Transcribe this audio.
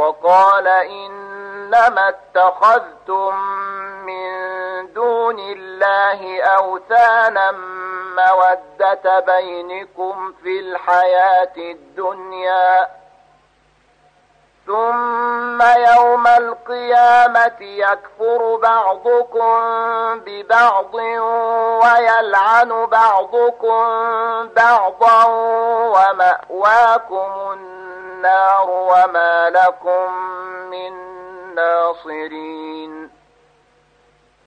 وقال إنما اتخذتم من دون الله أوثانا مودة بينكم في الحياة الدنيا ثم يوم القيامة يكفر بعضكم ببعض ويلعن بعضكم بعضا ومأواكم النار وما لكم من ناصرين.